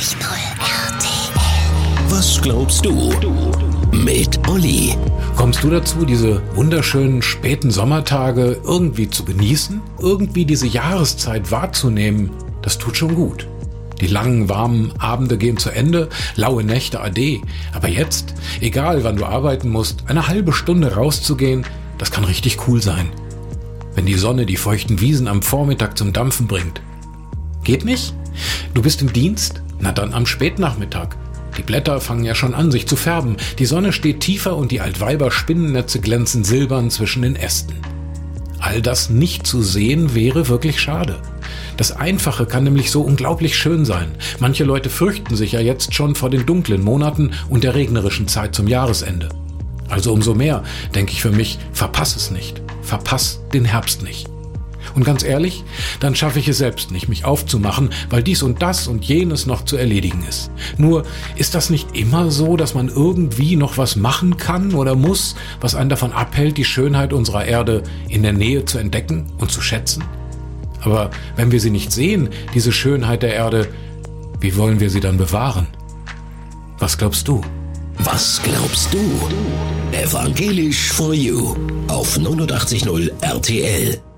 RTL. Was glaubst du? Mit Olli. Kommst du dazu, diese wunderschönen späten Sommertage irgendwie zu genießen? Irgendwie diese Jahreszeit wahrzunehmen? Das tut schon gut. Die langen, warmen Abende gehen zu Ende, laue Nächte ade. Aber jetzt, egal wann du arbeiten musst, eine halbe Stunde rauszugehen, das kann richtig cool sein. Wenn die Sonne die feuchten Wiesen am Vormittag zum Dampfen bringt. Geht nicht? Du bist im Dienst? Na dann am Spätnachmittag. Die Blätter fangen ja schon an, sich zu färben. Die Sonne steht tiefer und die Altweiber-Spinnennetze glänzen silbern zwischen den Ästen. All das nicht zu sehen, wäre wirklich schade. Das Einfache kann nämlich so unglaublich schön sein. Manche Leute fürchten sich ja jetzt schon vor den dunklen Monaten und der regnerischen Zeit zum Jahresende. Also umso mehr, denke ich für mich, verpass es nicht. Verpass den Herbst nicht. Und ganz ehrlich, dann schaffe ich es selbst nicht, mich aufzumachen, weil dies und das und jenes noch zu erledigen ist. Nur, ist das nicht immer so, dass man irgendwie noch was machen kann oder muss, was einen davon abhält, die Schönheit unserer Erde in der Nähe zu entdecken und zu schätzen? Aber wenn wir sie nicht sehen, diese Schönheit der Erde, wie wollen wir sie dann bewahren? Was glaubst du? Was glaubst du? Evangelisch for You auf 89.0 RTL.